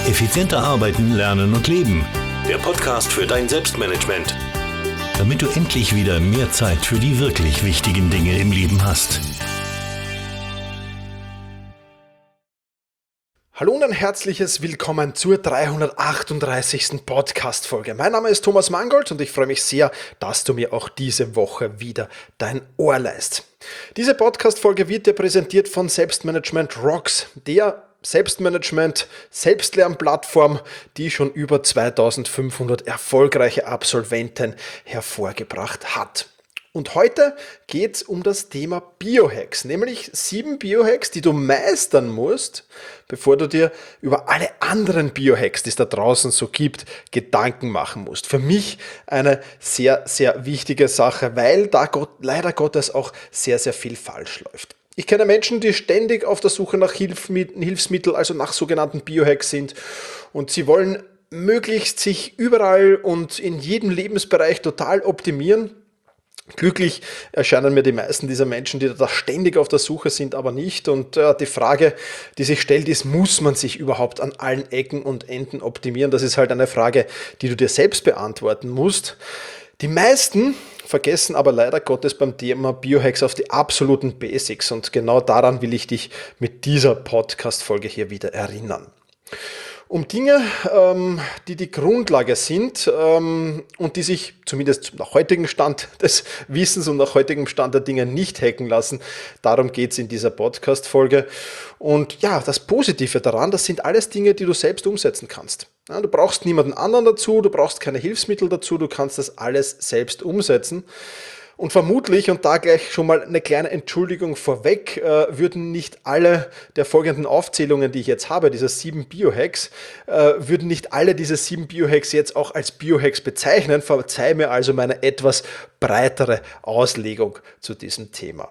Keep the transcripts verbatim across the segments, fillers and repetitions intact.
Effizienter arbeiten, lernen und leben. Der Podcast für dein Selbstmanagement. Damit du endlich wieder mehr Zeit für die wirklich wichtigen Dinge im Leben hast. Hallo und ein herzliches Willkommen zur dreihundertachtunddreißigsten Podcast-Folge. Mein Name ist Thomas Mangold und ich freue mich sehr, dass du mir auch diese Woche wieder dein Ohr leist. Diese Podcast-Folge wird dir präsentiert von Selbstmanagement Rocks, der Selbstmanagement, Selbstlernplattform, die schon über zweitausendfünfhundert erfolgreiche Absolventen hervorgebracht hat. Und heute geht es um das Thema Biohacks, nämlich sieben Biohacks, die du meistern musst, bevor du dir über alle anderen Biohacks, die es da draußen so gibt, Gedanken machen musst. Für mich eine sehr, sehr wichtige Sache, weil da Gott, leider Gottes auch sehr, sehr viel falsch läuft. Ich kenne Menschen, die ständig auf der Suche nach Hilfsmitteln, also nach sogenannten Biohacks sind, und sie wollen möglichst sich überall und in jedem Lebensbereich total optimieren. Glücklich erscheinen mir die meisten dieser Menschen, die da ständig auf der Suche sind, aber nicht. Und äh, die Frage, die sich stellt, ist, muss man sich überhaupt an allen Ecken und Enden optimieren? Das ist halt eine Frage, die du dir selbst beantworten musst. Die meisten vergessen aber leider Gottes beim Thema Biohacks auf die absoluten Basics. Und genau daran will ich dich mit dieser Podcast-Folge hier wieder erinnern. Um Dinge, ähm, die die Grundlage sind ähm, und die sich zumindest nach heutigem Stand des Wissens und nach heutigem Stand der Dinge nicht hacken lassen, darum geht es in dieser Podcast-Folge. Und ja, das Positive daran, das sind alles Dinge, die du selbst umsetzen kannst. Ja, du brauchst niemanden anderen dazu, du brauchst keine Hilfsmittel dazu, du kannst das alles selbst umsetzen. Und vermutlich, und da gleich schon mal eine kleine Entschuldigung vorweg, äh, würden nicht alle der folgenden Aufzählungen, die ich jetzt habe, dieser sieben Biohacks, äh, würden nicht alle diese sieben Biohacks jetzt auch als Biohacks bezeichnen. Verzeih mir also meine etwas breitere Auslegung zu diesem Thema.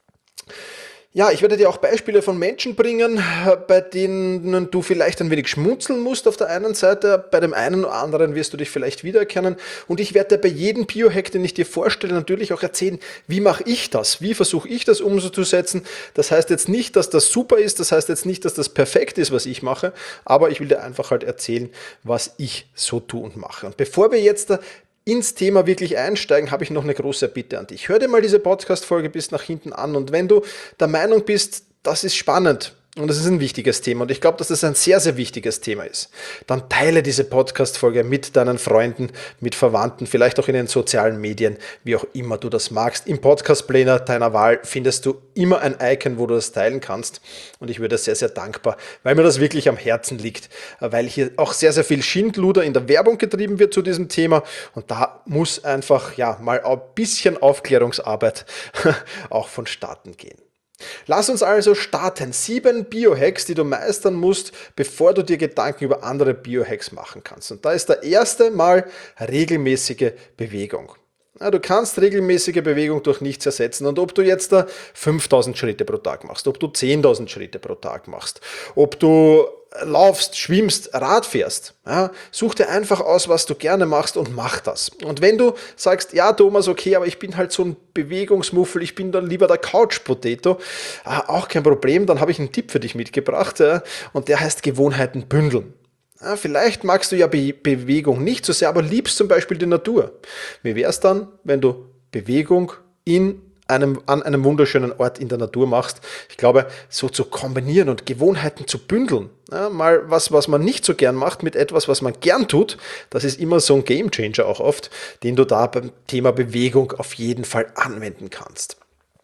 Ja, ich werde dir auch Beispiele von Menschen bringen, bei denen du vielleicht ein wenig schmunzeln musst auf der einen Seite, bei dem einen oder anderen wirst du dich vielleicht wiedererkennen, und ich werde dir bei jedem Biohack, den ich dir vorstelle, natürlich auch erzählen, wie mache ich das, wie versuche ich das umzusetzen. Das heißt jetzt nicht, dass das super ist, das heißt jetzt nicht, dass das perfekt ist, was ich mache, aber ich will dir einfach halt erzählen, was ich so tue und mache. Und bevor wir jetzt da ins Thema wirklich einsteigen, habe ich noch eine große Bitte an dich. Hör dir mal diese Podcast-Folge bis nach hinten an, und wenn du der Meinung bist, das ist spannend und das ist ein wichtiges Thema und ich glaube, dass das ein sehr, sehr wichtiges Thema ist, dann teile diese Podcast-Folge mit deinen Freunden, mit Verwandten, vielleicht auch in den sozialen Medien, wie auch immer du das magst. Im Podcast-Player deiner Wahl findest du immer ein Icon, wo du das teilen kannst, und ich würde sehr, sehr dankbar, weil mir das wirklich am Herzen liegt, weil hier auch sehr, sehr viel Schindluder in der Werbung getrieben wird zu diesem Thema, und da muss einfach ja mal ein bisschen Aufklärungsarbeit auch vonstatten gehen. Lass uns also starten. Sieben Biohacks, die du meistern musst, bevor du dir Gedanken über andere Biohacks machen kannst. Und da ist der erste Mal regelmäßige Bewegung. Ja, du kannst regelmäßige Bewegung durch nichts ersetzen, und ob du jetzt da fünftausend Schritte pro Tag machst, ob du zehntausend Schritte pro Tag machst, ob du laufst, schwimmst, Rad fährst, ja, such dir einfach aus, was du gerne machst, und mach das. Und wenn du sagst, ja Thomas, okay, aber ich bin halt so ein Bewegungsmuffel, ich bin dann lieber der Couch-Potato, äh, auch kein Problem, dann habe ich einen Tipp für dich mitgebracht, ja, und der heißt Gewohnheiten bündeln. Ja, vielleicht magst du ja Be- Bewegung nicht so sehr, aber liebst zum Beispiel die Natur. Wie wäre es dann, wenn du Bewegung in einem, an einem wunderschönen Ort in der Natur machst? Ich glaube, so zu kombinieren und Gewohnheiten zu bündeln, ja, mal was, was man nicht so gern macht, mit etwas, was man gern tut, das ist immer so ein Gamechanger auch oft, den du da beim Thema Bewegung auf jeden Fall anwenden kannst.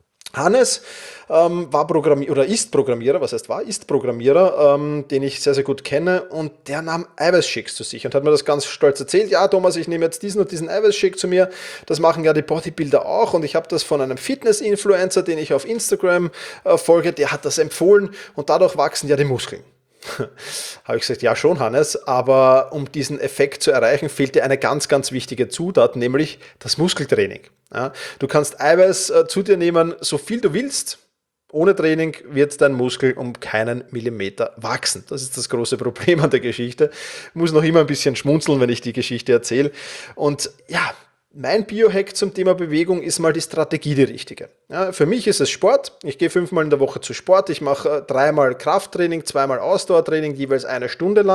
Hannes ähm, war Programmierer oder ist Programmierer, was heißt war, ist Programmierer, ähm, den ich sehr, sehr gut kenne, und der nahm Eiweißshakes zu sich und hat mir das ganz stolz erzählt. Ja, Thomas, ich nehme jetzt diesen und diesen Eiweißshake zu mir, das machen ja die Bodybuilder auch, und ich habe das von einem Fitness-Influencer, den ich auf Instagram äh, folge, der hat das empfohlen, und dadurch wachsen ja die Muskeln. Habe ich gesagt, ja schon, Hannes, aber um diesen Effekt zu erreichen, fehlt dir eine ganz, ganz wichtige Zutat, nämlich das Muskeltraining. Ja, du kannst Eiweiß äh, zu dir nehmen, so viel du willst. Ohne Training wird dein Muskel um keinen Millimeter wachsen. Das ist das große Problem an der Geschichte. Ich muss noch immer ein bisschen schmunzeln, wenn ich die Geschichte erzähle. Und ja, mein Biohack zum Thema Bewegung ist mal die Strategie die richtige. Ja, für mich ist es Sport. Ich gehe fünfmal in der Woche zu Sport. Ich mache dreimal Krafttraining, zweimal Ausdauertraining, jeweils eine Stunde lang.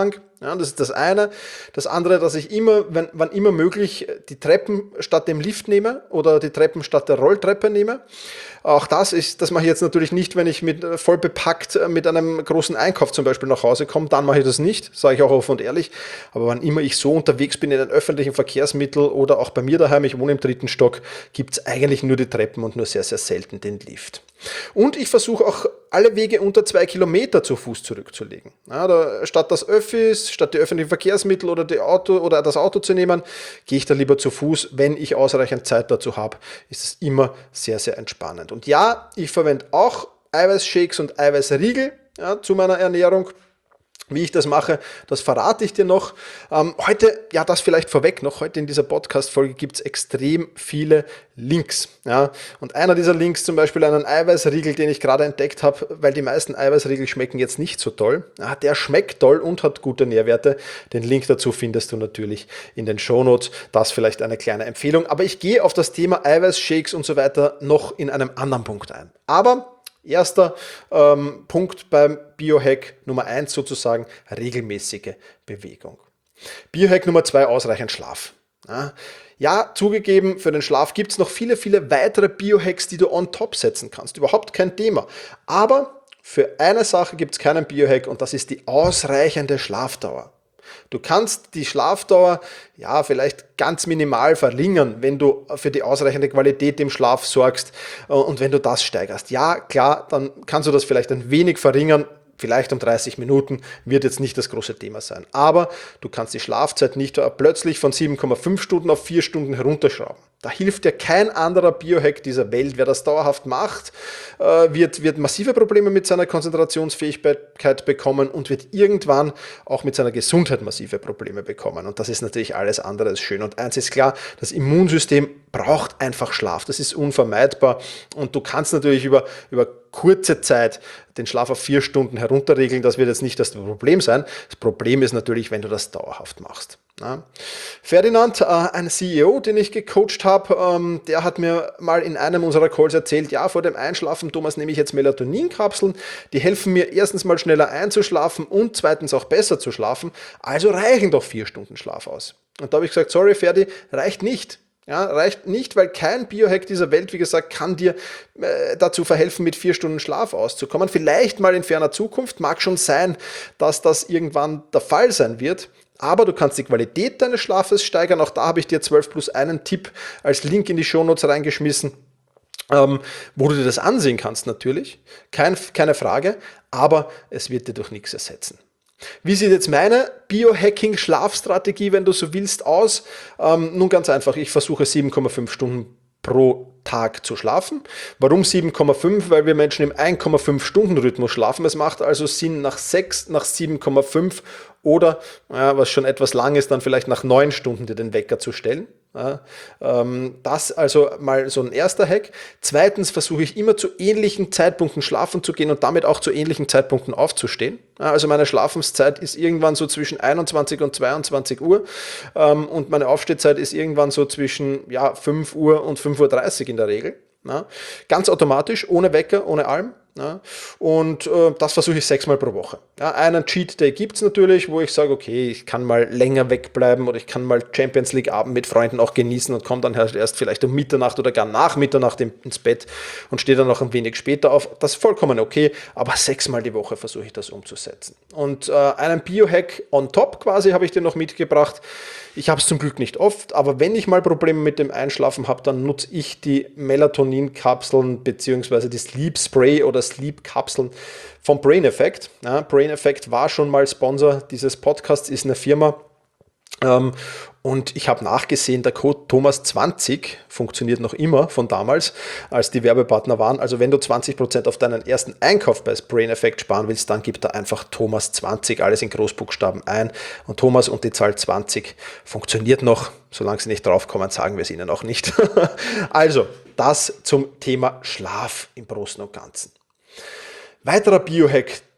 Ja, das ist das eine. Das andere, dass ich immer, wenn, wann immer möglich, die Treppen statt dem Lift nehme oder die Treppen statt der Rolltreppe nehme. Auch das ist, das mache ich jetzt natürlich nicht, wenn ich mit voll bepackt mit einem großen Einkauf zum Beispiel nach Hause komme, dann mache ich das nicht, sage ich auch offen und ehrlich. Aber wann immer ich so unterwegs bin in den öffentlichen Verkehrsmitteln oder auch bei mir daheim, ich wohne im dritten Stock, gibt es eigentlich nur die Treppen und nur sehr, sehr selten den Lift. Und ich versuche auch alle Wege unter zwei Kilometer zu Fuß zurückzulegen. Ja, da, statt das Öffis, statt die öffentlichen Verkehrsmittel oder, die Auto, oder das Auto zu nehmen, gehe ich da lieber zu Fuß. Wenn ich ausreichend Zeit dazu habe, ist es immer sehr, sehr entspannend. Und ja, ich verwende auch Eiweißshakes und Eiweißriegel ja, zu meiner Ernährung. Wie ich das mache, das verrate ich dir noch. Ähm, heute, ja, das vielleicht vorweg noch, heute in dieser Podcast-Folge gibt es extrem viele Links. Ja? Und einer dieser Links, zum Beispiel einen Eiweißriegel, den ich gerade entdeckt habe, weil die meisten Eiweißriegel schmecken jetzt nicht so toll. Ja, der schmeckt toll und hat gute Nährwerte. Den Link dazu findest du natürlich in den Shownotes. Das vielleicht eine kleine Empfehlung. Aber ich gehe auf das Thema Eiweißshakes und so weiter noch in einem anderen Punkt ein. Aber Erster ähm, Punkt beim Biohack Nummer eins sozusagen, regelmäßige Bewegung. Biohack Nummer zwei, ausreichend Schlaf. Ja, ja, zugegeben, für den Schlaf gibt es noch viele, viele weitere Biohacks, die du on top setzen kannst. Überhaupt kein Thema. Aber für eine Sache gibt es keinen Biohack und das ist die ausreichende Schlafdauer. Du kannst die Schlafdauer ja vielleicht ganz minimal verringern, wenn du für die ausreichende Qualität im Schlaf sorgst und wenn du das steigerst. Ja, klar, dann kannst du das vielleicht ein wenig verringern, vielleicht um dreißig Minuten, wird jetzt nicht das große Thema sein. Aber du kannst die Schlafzeit nicht plötzlich von sieben Komma fünf Stunden auf vier Stunden herunterschrauben. Da hilft dir kein anderer Biohack dieser Welt. Wer das dauerhaft macht, wird, wird massive Probleme mit seiner Konzentrationsfähigkeit bekommen und wird irgendwann auch mit seiner Gesundheit massive Probleme bekommen. Und das ist natürlich alles andere als schön. Und eins ist klar, das Immunsystem braucht einfach Schlaf. Das ist unvermeidbar. Und du kannst natürlich über, über kurze Zeit den Schlaf auf vier Stunden herunterregeln. Das wird jetzt nicht das Problem sein. Das Problem ist natürlich, wenn du das dauerhaft machst. Ja. Ferdinand, äh, ein C E O, den ich gecoacht habe, ähm, der hat mir mal in einem unserer Calls erzählt, ja, vor dem Einschlafen, Thomas, nehme ich jetzt Melatoninkapseln, die helfen mir erstens mal schneller einzuschlafen und zweitens auch besser zu schlafen, also reichen doch vier Stunden Schlaf aus. Und da habe ich gesagt, sorry Ferdi, reicht nicht. Ja, reicht nicht, weil kein Biohack dieser Welt, wie gesagt, kann dir äh, dazu verhelfen, mit vier Stunden Schlaf auszukommen. Vielleicht mal in ferner Zukunft, mag schon sein, dass das irgendwann der Fall sein wird. Aber du kannst die Qualität deines Schlafes steigern. Auch da habe ich dir zwölf plus einen Tipp als Link in die Shownotes reingeschmissen, ähm, wo du dir das ansehen kannst natürlich. Kein, keine Frage, aber es wird dir durch nichts ersetzen. Wie sieht jetzt meine Biohacking-Schlafstrategie, wenn du so willst, aus? Ähm, nun ganz einfach, ich versuche sieben Komma fünf Stunden pro Tag zu schlafen. Warum sieben Komma fünf? Weil wir Menschen im ein Komma fünf Stunden Rhythmus schlafen. Es macht also Sinn, nach sechs, nach sieben Komma fünf oder, ja, was schon etwas lang ist, dann vielleicht nach neun Stunden dir den Wecker zu stellen. Ja, ähm, das also mal so ein erster Hack. Zweitens versuche ich immer zu ähnlichen Zeitpunkten schlafen zu gehen und damit auch zu ähnlichen Zeitpunkten aufzustehen. Ja, also meine Schlafenszeit ist irgendwann so zwischen einundzwanzig und zweiundzwanzig Uhr ähm, und meine Aufstehzeit ist irgendwann so zwischen ja, fünf Uhr und fünf Uhr dreißig in der Regel. Ja, ganz automatisch, ohne Wecker, ohne allem. Ja, und äh, das versuche ich sechsmal pro Woche. Ja, einen Cheat Day gibt es natürlich, wo ich sage, okay, ich kann mal länger wegbleiben oder ich kann mal Champions League Abend mit Freunden auch genießen und komme dann halt erst vielleicht um Mitternacht oder gar nach Mitternacht ins Bett und stehe dann noch ein wenig später auf. Das ist vollkommen okay, aber sechsmal die Woche versuche ich das umzusetzen. Und äh, einen Biohack on top quasi habe ich dir noch mitgebracht. Ich habe es zum Glück nicht oft, aber wenn ich mal Probleme mit dem Einschlafen habe, dann nutze ich die Melatoninkapseln bzw. die Sleep Spray oder Sleep-Kapseln vom Brain Effect. Ja, Brain Effect war schon mal Sponsor dieses Podcasts, ist eine Firma. Ähm, und ich habe nachgesehen, der Code Thomas zwanzig funktioniert noch immer von damals, als die Werbepartner waren. Also wenn du zwanzig Prozent auf deinen ersten Einkauf bei Brain Effect sparen willst, dann gib da einfach Thomas zwanzig, alles in Großbuchstaben ein. Und Thomas und die Zahl zwanzig funktioniert noch. Solange sie nicht draufkommen, sagen wir es ihnen auch nicht. Also, das zum Thema Schlaf im Großen und Ganzen. Weiterer Biohack,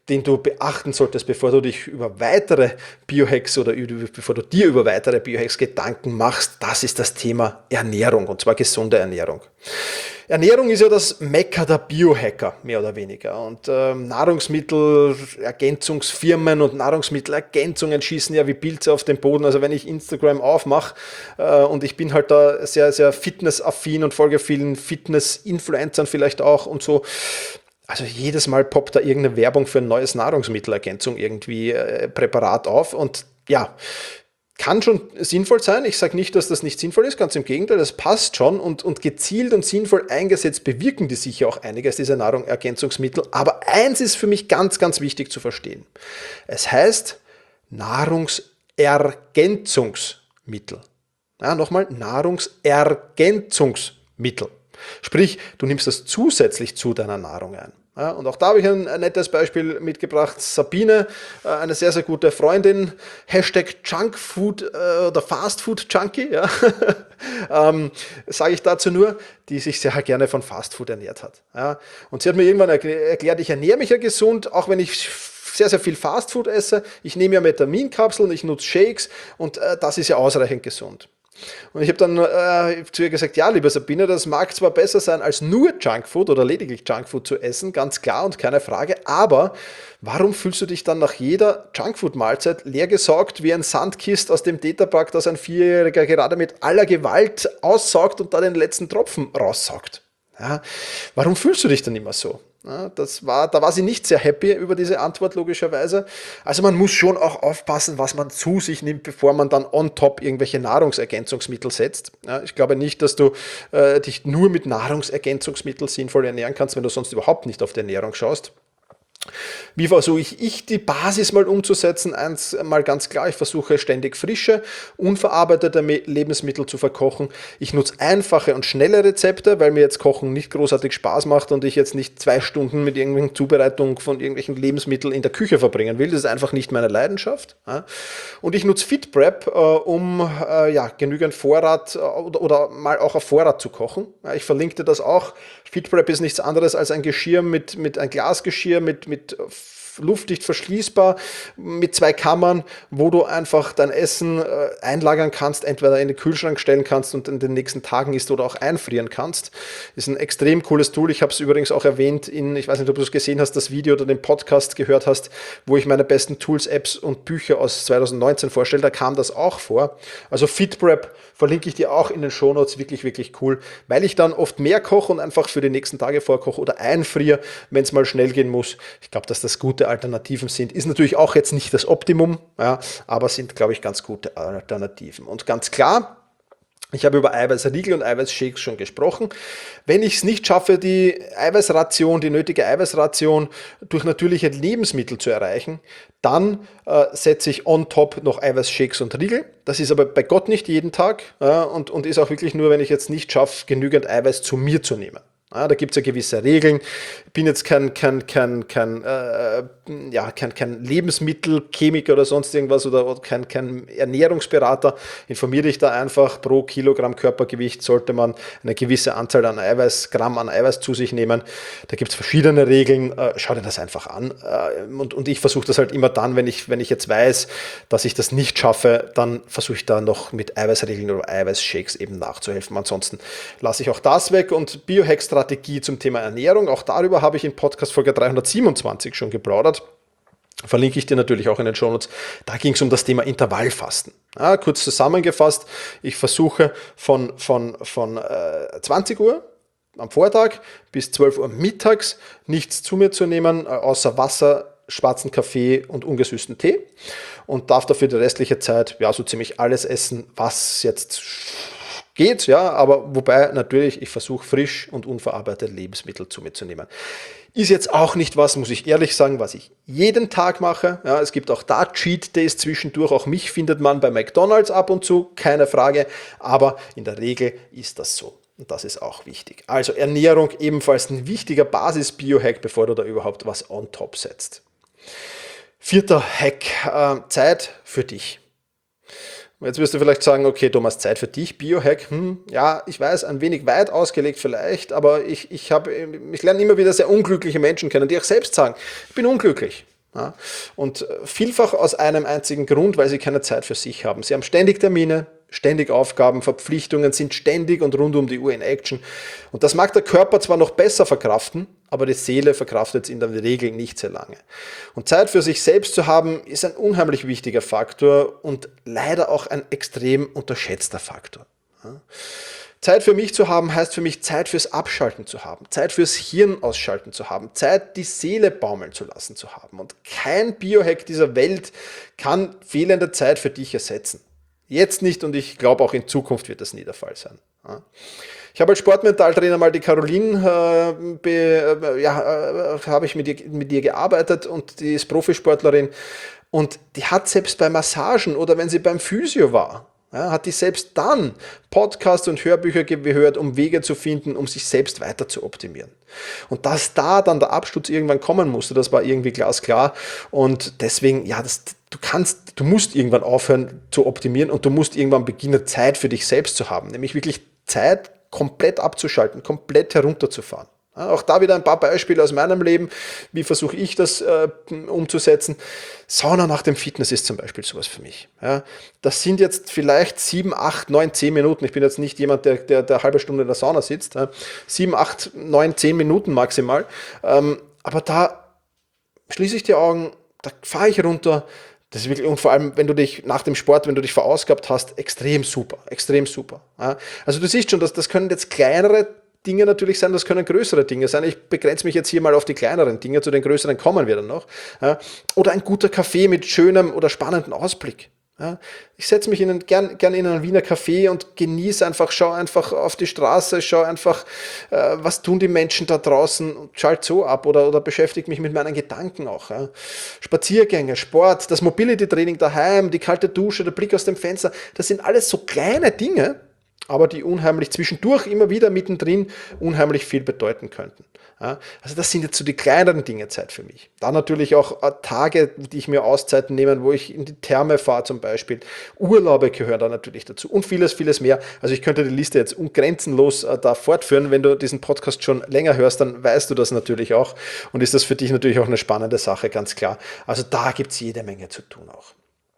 den du beachten solltest, bevor du dich über weitere Biohacks oder bevor du dir über weitere Biohacks Gedanken machst, das ist das Thema Ernährung, und zwar gesunde Ernährung. Ernährung ist ja das Mekka der Biohacker, mehr oder weniger. Und ähm, Nahrungsmittelergänzungsfirmen und Nahrungsmittelergänzungen schießen ja wie Pilze auf den Boden. Also wenn ich Instagram aufmache äh, und ich bin halt da sehr, sehr fitnessaffin und folge vielen Fitness-Influencern vielleicht auch und so. Also jedes Mal poppt da irgendeine Werbung für ein neues Nahrungsmittelergänzung irgendwie äh, Präparat auf. Und ja, kann schon sinnvoll sein. Ich sage nicht, dass das nicht sinnvoll ist, ganz im Gegenteil, das passt schon, und, und gezielt und sinnvoll eingesetzt bewirken die sicher auch einiges, diese Nahrungsergänzungsmittel. Aber eins ist für mich ganz, ganz wichtig zu verstehen. Es heißt Nahrungsergänzungsmittel. Ja, nochmal, Nahrungsergänzungsmittel. Sprich, du nimmst das zusätzlich zu deiner Nahrung ein. Ja, und auch da habe ich ein, ein nettes Beispiel mitgebracht. Sabine, äh, eine sehr, sehr gute Freundin, Hashtag Junkfood äh, oder Fastfood Junkie, ja. ähm, sage ich dazu nur, die sich sehr gerne von Fastfood ernährt hat. Ja. Und sie hat mir irgendwann erklärt, ich ernähre mich ja gesund, auch wenn ich sehr, sehr viel Fastfood esse. Ich nehme ja Vitaminkapseln, ich nutze Shakes, und äh, das ist ja ausreichend gesund. Und ich habe dann äh, zu ihr gesagt, ja, liebe Sabine, das mag zwar besser sein, als nur Junkfood oder lediglich Junkfood zu essen, ganz klar und keine Frage, aber warum fühlst du dich dann nach jeder Junkfood-Mahlzeit leergesaugt wie ein Sandkist aus dem Tetrapack, das ein Vierjähriger gerade mit aller Gewalt aussaugt und da den letzten Tropfen raussaugt? Ja, warum fühlst du dich dann immer so? Ja, das war, da war sie nicht sehr happy über diese Antwort, logischerweise. Also man muss schon auch aufpassen, was man zu sich nimmt, bevor man dann on top irgendwelche Nahrungsergänzungsmittel setzt. Ja, ich glaube nicht, dass du äh, dich nur mit Nahrungsergänzungsmitteln sinnvoll ernähren kannst, wenn du sonst überhaupt nicht auf die Ernährung schaust. Wie versuche ich, ich die Basis mal umzusetzen? Eins mal ganz klar, ich versuche ständig frische, unverarbeitete Lebensmittel zu verkochen. Ich nutze einfache und schnelle Rezepte, weil mir jetzt Kochen nicht großartig Spaß macht und ich jetzt nicht zwei Stunden mit irgendwelchen Zubereitungen von irgendwelchen Lebensmitteln in der Küche verbringen will. Das ist einfach nicht meine Leidenschaft. Und ich nutze FitPrep, um ja, genügend Vorrat oder, oder mal auch auf Vorrat zu kochen. Ich verlinke dir das auch. FitPrep ist nichts anderes als ein Geschirr mit, mit ein Glasgeschirr mit, mit luftdicht verschließbar, mit zwei Kammern, wo du einfach dein Essen äh, einlagern kannst, entweder in den Kühlschrank stellen kannst und in den nächsten Tagen isst oder auch einfrieren kannst. Ist ein extrem cooles Tool. Ich habe es übrigens auch erwähnt in, ich weiß nicht, ob du es gesehen hast, das Video oder den Podcast gehört hast, wo ich meine besten Tools, Apps und Bücher aus zwanzig neunzehn vorstelle. Da kam das auch vor. Also FitPrep verlinke ich dir auch in den Shownotes. Wirklich, wirklich cool, weil ich dann oft mehr koche und einfach für die nächsten Tage vorkoche oder einfriere, wenn es mal schnell gehen muss. Ich glaube, dass das gute Alternativen sind. Ist natürlich auch jetzt nicht das Optimum, ja, aber sind, glaube ich, ganz gute Alternativen. Und ganz klar, ich habe über Eiweißriegel und Eiweißshakes schon gesprochen. Wenn ich es nicht schaffe, die Eiweißration, die nötige Eiweißration durch natürliche Lebensmittel zu erreichen, dann äh, setze ich on top noch Eiweißshakes und Riegel. Das ist aber bei Gott nicht jeden Tag äh, und, und ist auch wirklich nur, wenn ich jetzt nicht schaffe, genügend Eiweiß zu mir zu nehmen. Ja, da gibt es ja gewisse Regeln. Ich bin jetzt kein, kein, kein, kein, äh, ja, kein, kein Lebensmittelchemiker oder sonst irgendwas oder, oder kein, kein Ernährungsberater. Informiere dich da einfach. Pro Kilogramm Körpergewicht sollte man eine gewisse Anzahl an Eiweiß, Gramm an Eiweiß zu sich nehmen. Da gibt es verschiedene Regeln. Äh, schau dir das einfach an. Äh, und, und ich versuche das halt immer dann, wenn ich, wenn ich jetzt weiß, dass ich das nicht schaffe, dann versuche ich da noch mit Eiweißregeln oder Eiweißshakes eben nachzuhelfen. Ansonsten lasse ich auch das weg. Und Biohack Strategie zum Thema Ernährung. Auch darüber habe ich in Podcast-Folge dreihundertsiebenundzwanzig schon geplaudert. Verlinke ich dir natürlich auch in den Shownotes. Da ging es um das Thema Intervallfasten. Ja, kurz zusammengefasst, ich versuche von, von, von äh, zwanzig Uhr am Vortag bis zwölf Uhr mittags nichts zu mir zu nehmen, äh, außer Wasser, schwarzen Kaffee und ungesüßten Tee. Und darf dafür die restliche Zeit ja so ziemlich alles essen, was jetzt geht, ja, aber wobei natürlich ich versuche frisch und unverarbeitete Lebensmittel zu mir zu nehmen. Ist jetzt auch nicht was, muss ich ehrlich sagen, was ich jeden Tag mache. Ja, es gibt auch da Cheat Days zwischendurch. Auch mich findet man bei McDonald's ab und zu, keine Frage. Aber in der Regel ist das so. Und das ist auch wichtig. Also Ernährung ebenfalls ein wichtiger Basis-Biohack, bevor du da überhaupt was on top setzt. Vierter Hack, äh, Zeit für dich. Jetzt wirst du vielleicht sagen, okay, Thomas, Zeit für dich, Biohack, hm, ja, ich weiß, ein wenig weit ausgelegt vielleicht, aber ich, ich, hab, ich lerne immer wieder sehr unglückliche Menschen kennen, die auch selbst sagen, ich bin unglücklich. Ja? Und vielfach aus einem einzigen Grund, weil sie keine Zeit für sich haben. Sie haben ständig Termine, ständig Aufgaben, Verpflichtungen, sind ständig und rund um die Uhr in Action. Und das mag der Körper zwar noch besser verkraften, aber die Seele verkraftet es in der Regel nicht sehr lange. Und Zeit für sich selbst zu haben, ist ein unheimlich wichtiger Faktor und leider auch ein extrem unterschätzter Faktor. Ja. Zeit für mich zu haben, heißt für mich Zeit fürs Abschalten zu haben, Zeit fürs Hirn ausschalten zu haben, Zeit die Seele baumeln zu lassen zu haben. Und kein Biohack dieser Welt kann fehlende Zeit für dich ersetzen. Jetzt nicht und ich glaube auch in Zukunft wird das nie der Fall sein. Ja. Ich habe als Sportmentaltrainer mal die Caroline, äh, be, äh, ja, äh, habe ich mit ihr, mit ihr gearbeitet und die ist Profisportlerin und die hat selbst bei Massagen oder wenn sie beim Physio war, ja, hat die selbst dann Podcasts und Hörbücher gehört, um Wege zu finden, um sich selbst weiter zu optimieren. Und dass da dann der Absturz irgendwann kommen musste, das war irgendwie glasklar. Und deswegen, ja, das, du kannst, du musst irgendwann aufhören zu optimieren und du musst irgendwann beginnen, Zeit für dich selbst zu haben. Nämlich wirklich Zeit komplett abzuschalten, komplett herunterzufahren. Ja, auch da wieder ein paar Beispiele aus meinem Leben. Wie versuche ich das äh, umzusetzen? Sauna nach dem Fitness ist zum Beispiel sowas für mich. Ja, das sind jetzt vielleicht sieben, acht, neun, zehn Minuten. Ich bin jetzt nicht jemand, der, der, der eine halbe Stunde in der Sauna sitzt. Ja. sieben, acht, neun, zehn Minuten maximal. Ähm, aber da schließe ich die Augen, da fahre ich runter. Das ist wirklich, und vor allem, wenn du dich nach dem Sport, wenn du dich verausgabt hast, extrem super, extrem super. Ja. Also du siehst schon, dass das können jetzt kleinere Dinge natürlich sein, das können größere Dinge sein. Ich begrenze mich jetzt hier mal auf die kleineren Dinge, zu den größeren kommen wir dann noch. Ja. Oder ein guter Kaffee mit schönem oder spannendem Ausblick. Ja. Ich setze mich in einen, gern, gern in einen Wiener Café und genieße einfach, schaue einfach auf die Straße, schaue einfach, äh, was tun die Menschen da draußen und schalte so ab oder, oder beschäftige mich mit meinen Gedanken auch. Ja. Spaziergänge, Sport, das Mobility-Training daheim, die kalte Dusche, der Blick aus dem Fenster, das sind alles so kleine Dinge, aber die unheimlich zwischendurch immer wieder mittendrin unheimlich viel bedeuten könnten. Ja, also das sind jetzt so die kleineren Dinge Zeit für mich. Dann natürlich auch Tage, die ich mir Auszeiten nehme, wo ich in die Therme fahre zum Beispiel. Urlaube gehören da natürlich dazu und vieles, vieles mehr. Also ich könnte die Liste jetzt ungrenzenlos äh, da fortführen. Wenn du diesen Podcast schon länger hörst, dann weißt du das natürlich auch und ist das für dich natürlich auch eine spannende Sache, ganz klar. Also da gibt es jede Menge zu tun auch.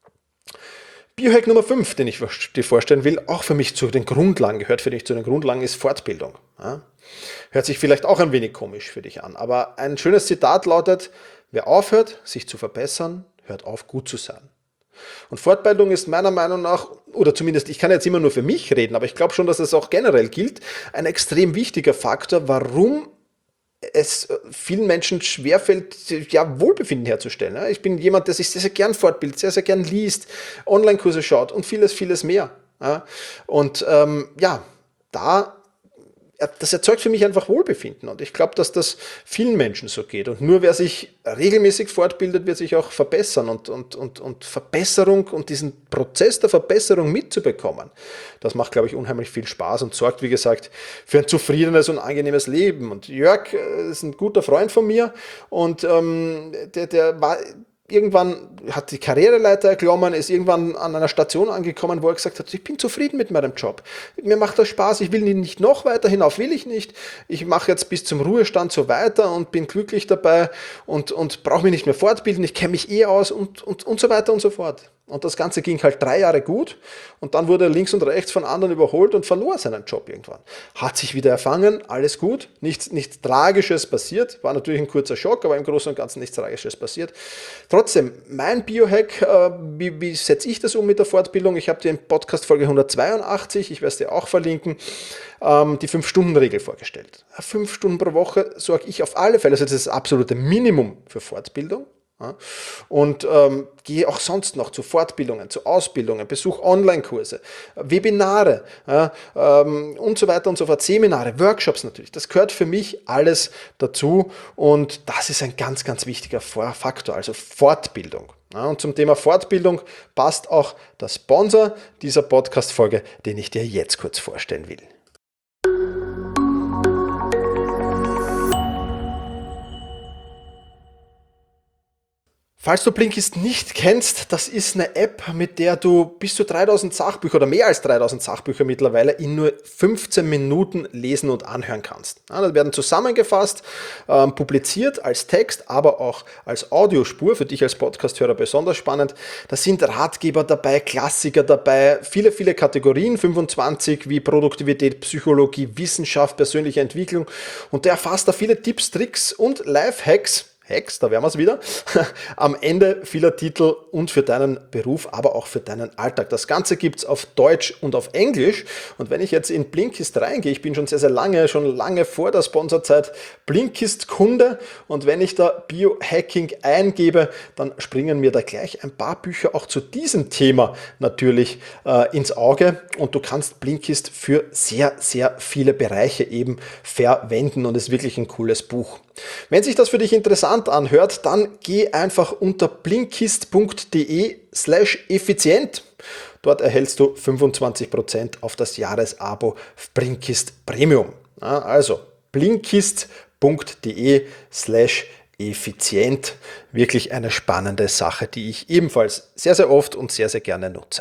Biohack Nummer fünf, den ich dir vorstellen will, auch für mich zu den Grundlagen gehört, für dich zu den Grundlagen, ist Fortbildung. Ja? Hört sich vielleicht auch ein wenig komisch für dich an, aber ein schönes Zitat lautet, wer aufhört, sich zu verbessern, hört auf, gut zu sein. Und Fortbildung ist meiner Meinung nach, oder zumindest, ich kann jetzt immer nur für mich reden, aber ich glaube schon, dass das auch generell gilt, ein extrem wichtiger Faktor, warum es vielen Menschen schwerfällt, ja, Wohlbefinden herzustellen. Ich bin jemand, der sich sehr, sehr gern fortbildet, sehr, sehr gern liest, Online-Kurse schaut und vieles, vieles mehr. Und ähm, ja, da das erzeugt für mich einfach Wohlbefinden und ich glaube, dass das vielen Menschen so geht und nur wer sich regelmäßig fortbildet, wird sich auch verbessern und, und, und, und Verbesserung und diesen Prozess der Verbesserung mitzubekommen, das macht, glaube ich, unheimlich viel Spaß und sorgt, wie gesagt, für ein zufriedenes und angenehmes Leben. Und Jörg ist ein guter Freund von mir und ähm, der, der war irgendwann, hat die Karriereleiter erklommen, ist irgendwann an einer Station angekommen, wo er gesagt hat, ich bin zufrieden mit meinem Job. Mir macht das Spaß, ich will nicht noch weiter hinauf, will ich nicht. Ich mache jetzt bis zum Ruhestand so weiter und bin glücklich dabei und, und brauche mich nicht mehr fortbilden, ich kenne mich eh aus und, und, und so weiter und so fort. Und das Ganze ging halt drei Jahre gut und dann wurde er links und rechts von anderen überholt und verlor seinen Job irgendwann. Hat sich wieder erfangen, alles gut, nichts, nichts Tragisches passiert, war natürlich ein kurzer Schock, aber im Großen und Ganzen nichts Tragisches passiert. Trotzdem, mein Biohack, äh, wie, wie setze ich das um mit der Fortbildung? Ich habe dir in Podcast Folge hundertzweiundachtzig, ich werde es dir auch verlinken, ähm, die fünf-Stunden-Regel vorgestellt. Fünf Stunden pro Woche sorge ich auf alle Fälle, also das ist das absolute Minimum für Fortbildung. Ja, und ähm, gehe auch sonst noch zu Fortbildungen, zu Ausbildungen, besuche Online-Kurse, Webinare ja, ähm, und so weiter und so fort, Seminare, Workshops natürlich. Das gehört für mich alles dazu und das ist ein ganz, ganz wichtiger Faktor, also Fortbildung. Ja, und zum Thema Fortbildung passt auch der Sponsor dieser Podcast-Folge, den ich dir jetzt kurz vorstellen will. Falls du Blinkist nicht kennst, das ist eine App, mit der du bis zu dreitausend Sachbücher oder mehr als dreitausend Sachbücher mittlerweile in nur fünfzehn Minuten lesen und anhören kannst. Ja, das werden zusammengefasst, ähm, publiziert als Text, aber auch als Audiospur, für dich als Podcasthörer besonders spannend. Da sind Ratgeber dabei, Klassiker dabei, viele, viele Kategorien, fünfundzwanzig wie Produktivität, Psychologie, Wissenschaft, persönliche Entwicklung, und der erfasst da viele Tipps, Tricks und Lifehacks, Hacks, da wären wir es wieder, am Ende vieler Titel und für deinen Beruf, aber auch für deinen Alltag. Das Ganze gibt es auf Deutsch und auf Englisch, und wenn ich jetzt in Blinkist reingehe, ich bin schon sehr, sehr lange, schon lange vor der Sponsorzeit Blinkist-Kunde, und wenn ich da Biohacking eingebe, dann springen mir da gleich ein paar Bücher auch zu diesem Thema natürlich äh, ins Auge, und du kannst Blinkist für sehr, sehr viele Bereiche eben verwenden, und es ist wirklich ein cooles Buch. Wenn sich das für dich interessant anhört, dann geh einfach unter blinkist.de slash effizient. Dort erhältst du fünfundzwanzig Prozent auf das Jahresabo Blinkist Premium. Also blinkist.de slash effizient. Wirklich eine spannende Sache, die ich ebenfalls sehr, sehr oft und sehr, sehr gerne nutze.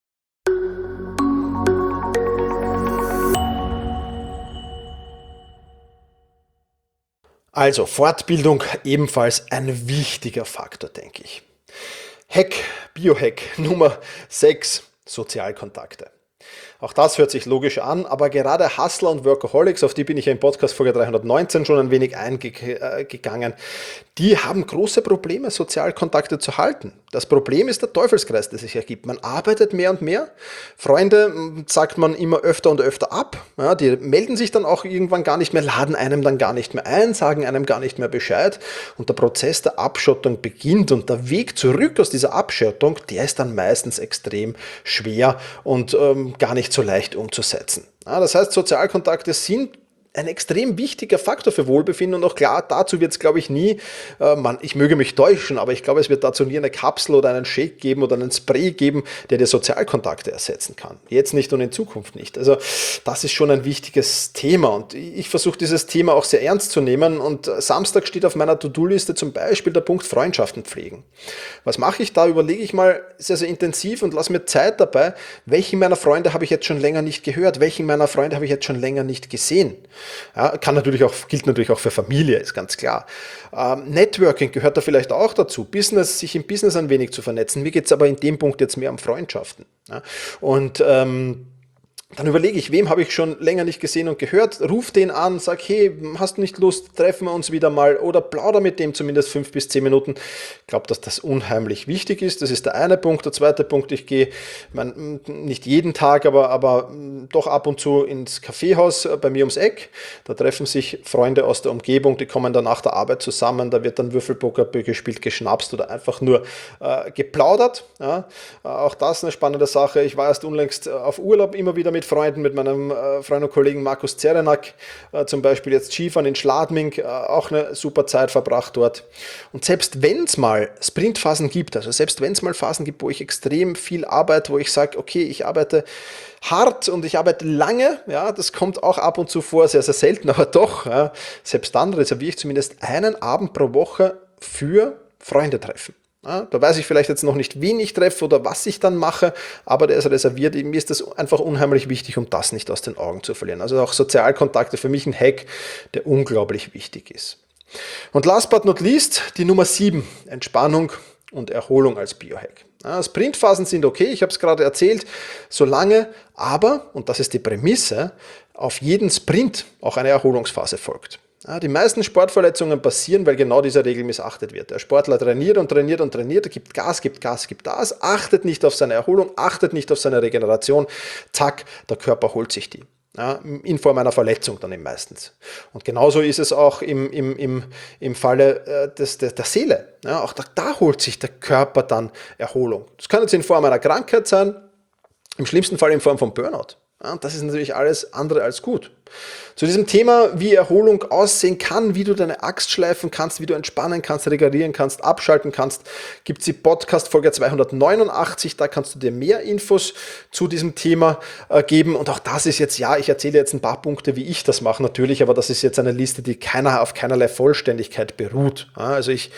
Also Fortbildung ebenfalls ein wichtiger Faktor, denke ich. Hack, Biohack Nummer sechs, Sozialkontakte. Auch das hört sich logisch an, aber gerade Hustler und Workaholics, auf die bin ich ja in Podcast-Folge dreihundertneunzehn schon ein wenig eingegangen, die haben große Probleme, Sozialkontakte zu halten. Das Problem ist der Teufelskreis, der sich ergibt. Man arbeitet mehr und mehr, Freunde sagt man immer öfter und öfter ab, ja, die melden sich dann auch irgendwann gar nicht mehr, laden einem dann gar nicht mehr ein, sagen einem gar nicht mehr Bescheid, und der Prozess der Abschottung beginnt, und der Weg zurück aus dieser Abschottung, der ist dann meistens extrem schwer und ähm, gar nicht so leicht umzusetzen. Ja, das heißt, Sozialkontakte sind ein extrem wichtiger Faktor für Wohlbefinden, und auch klar, dazu wird es, glaube ich, nie, äh, man, ich möge mich täuschen, aber ich glaube, es wird dazu nie eine Kapsel oder einen Shake geben oder einen Spray geben, der dir Sozialkontakte ersetzen kann. Jetzt nicht und in Zukunft nicht. Also das ist schon ein wichtiges Thema, und ich versuche dieses Thema auch sehr ernst zu nehmen, und Samstag steht auf meiner To-Do-Liste zum Beispiel der Punkt Freundschaften pflegen. Was mache ich da? Überlege ich mal sehr, sehr intensiv und lasse mir Zeit dabei, welchen meiner Freunde habe ich jetzt schon länger nicht gehört, welchen meiner Freunde habe ich jetzt schon länger nicht gesehen. Ja, kann natürlich auch, gilt natürlich auch für Familie, ist ganz klar. Ähm, Networking gehört da vielleicht auch dazu, Business, sich im Business ein wenig zu vernetzen. Mir geht es aber in dem Punkt jetzt mehr um Freundschaften. Ja? Und ähm, dann überlege ich, wem habe ich schon länger nicht gesehen und gehört, ruf den an, sag, hey, hast du nicht Lust, treffen wir uns wieder mal, oder plauder mit dem zumindest fünf bis zehn Minuten. Ich glaube, dass das unheimlich wichtig ist. Das ist der eine Punkt. Der zweite Punkt, ich gehe, ich mein, nicht jeden Tag, aber, aber doch ab und zu ins Kaffeehaus bei mir ums Eck. Da treffen sich Freunde aus der Umgebung, die kommen dann nach der Arbeit zusammen, da wird dann Würfelpoker gespielt, geschnapst oder einfach nur äh, geplaudert. Ja. Auch das eine spannende Sache. Ich war erst unlängst auf Urlaub, immer wieder mit Freunden, mit meinem äh, Freund und Kollegen Markus Zerenak, äh, zum Beispiel jetzt Skifahren in Schladming, äh, auch eine super Zeit verbracht dort. Und selbst wenn es mal Sprintphasen gibt, also selbst wenn es mal Phasen gibt, wo ich extrem viel arbeite, wo ich sage, okay, ich arbeite hart und ich arbeite lange, ja, das kommt auch ab und zu vor, sehr, sehr selten, aber doch, ja, selbst dann reserviere ich zumindest einen Abend pro Woche für Freunde treffen. Ja, da weiß ich vielleicht jetzt noch nicht, wen ich treffe oder was ich dann mache, aber der ist reserviert. Mir ist das einfach unheimlich wichtig, um das nicht aus den Augen zu verlieren. Also auch Sozialkontakte, für mich ein Hack, der unglaublich wichtig ist. Und last but not least, die Nummer sieben, Entspannung und Erholung als Biohack. Ja, Sprintphasen sind okay, ich habe es gerade erzählt, solange aber, und das ist die Prämisse, auf jeden Sprint auch eine Erholungsphase folgt. Ja, die meisten Sportverletzungen passieren, weil genau diese Regel missachtet wird. Der Sportler trainiert und trainiert und trainiert, gibt Gas, gibt Gas, gibt Gas, achtet nicht auf seine Erholung, achtet nicht auf seine Regeneration, zack, der Körper holt sich die. Ja, in Form einer Verletzung dann eben meistens. Und genauso ist es auch im, im, im, im Falle äh, des, der, der Seele. Ja, auch da, da holt sich der Körper dann Erholung. Das kann jetzt in Form einer Krankheit sein, im schlimmsten Fall in Form von Burnout. Ja, das ist natürlich alles andere als gut. Zu diesem Thema, wie Erholung aussehen kann, wie du deine Axt schleifen kannst, wie du entspannen kannst, regenerieren kannst, abschalten kannst, gibt es die Podcast-Folge zweihundertneunundachtzig, da kannst du dir mehr Infos zu diesem Thema äh, geben. Und auch das ist jetzt, ja, ich erzähle jetzt ein paar Punkte, wie ich das mache natürlich, aber das ist jetzt eine Liste, die keiner auf keinerlei Vollständigkeit beruht. Ja, also ich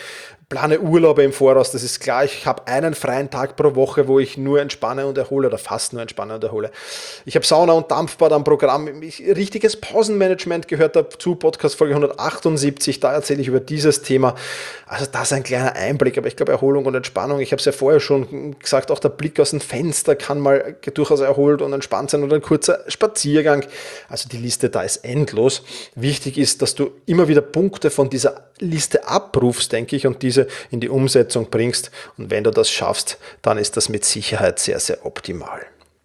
plane Urlaube im Voraus, das ist klar. Ich habe einen freien Tag pro Woche, wo ich nur entspanne und erhole oder fast nur entspanne und erhole. Ich habe Sauna und Dampfbad am Programm. Ich, richtiges Pausenmanagement gehört dazu, Podcast Folge hundertachtundsiebzig, da erzähle ich über dieses Thema. Also das ist ein kleiner Einblick, aber ich glaube Erholung und Entspannung, ich habe es ja vorher schon gesagt, auch der Blick aus dem Fenster kann mal durchaus erholt und entspannt sein oder ein kurzer Spaziergang. Also die Liste da ist endlos. Wichtig ist, dass du immer wieder Punkte von dieser Liste abrufst, denke ich, und diese in die Umsetzung bringst. Und wenn du das schaffst, dann ist das mit Sicherheit sehr, sehr optimal.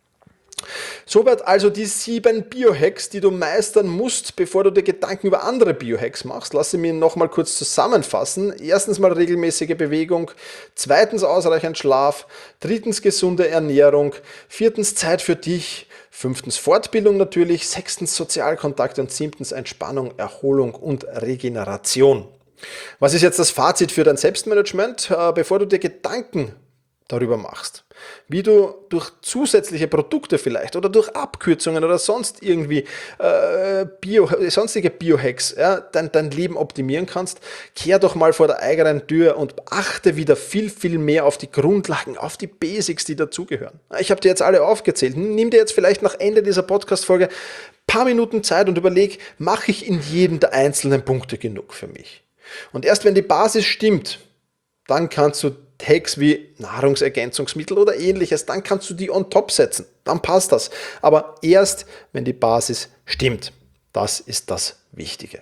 Soweit also die sieben Biohacks, die du meistern musst, bevor du dir Gedanken über andere Biohacks machst. Lass sie mir nochmal kurz zusammenfassen. Erstens mal regelmäßige Bewegung, zweitens ausreichend Schlaf, drittens gesunde Ernährung, viertens Zeit für dich, fünftens Fortbildung natürlich, sechstens Sozialkontakte und siebtens Entspannung, Erholung und Regeneration. Was ist jetzt das Fazit für dein Selbstmanagement, bevor du dir Gedanken darüber machst, wie du durch zusätzliche Produkte vielleicht oder durch Abkürzungen oder sonst irgendwie äh, Bio, sonstige Biohacks ja, dein, dein Leben optimieren kannst? Kehr doch mal vor der eigenen Tür und achte wieder viel, viel mehr auf die Grundlagen, auf die Basics, die dazugehören. Ich habe dir jetzt alle aufgezählt. Nimm dir jetzt vielleicht nach Ende dieser Podcast-Folge ein paar Minuten Zeit und überleg, mache ich in jedem der einzelnen Punkte genug für mich? Und erst wenn die Basis stimmt, dann kannst du Hacks wie Nahrungsergänzungsmittel oder ähnliches, dann kannst du die on top setzen, dann passt das. Aber erst, wenn die Basis stimmt, das ist das Wichtige.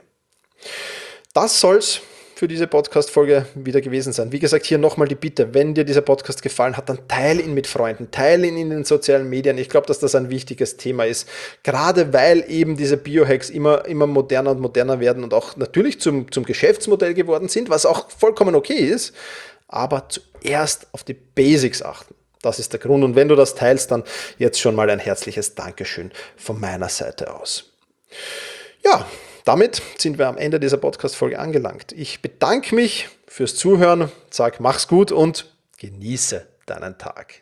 Das soll's für diese Podcast-Folge wieder gewesen sein. Wie gesagt, hier nochmal die Bitte, wenn dir dieser Podcast gefallen hat, dann teile ihn mit Freunden, teile ihn in den sozialen Medien. Ich glaube, dass das ein wichtiges Thema ist, gerade weil eben diese Biohacks immer, immer moderner und moderner werden und auch natürlich zum, zum Geschäftsmodell geworden sind, was auch vollkommen okay ist, aber zuerst auf die Basics achten. Das ist der Grund. Und wenn du das teilst, dann jetzt schon mal ein herzliches Dankeschön von meiner Seite aus. Ja, damit sind wir am Ende dieser Podcast-Folge angelangt. Ich bedanke mich fürs Zuhören, sag mach's gut und genieße deinen Tag.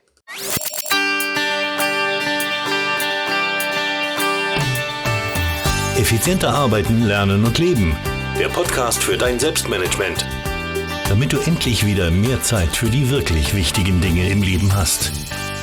Effizienter arbeiten, lernen und leben. Der Podcast für dein Selbstmanagement. Damit du endlich wieder mehr Zeit für die wirklich wichtigen Dinge im Leben hast.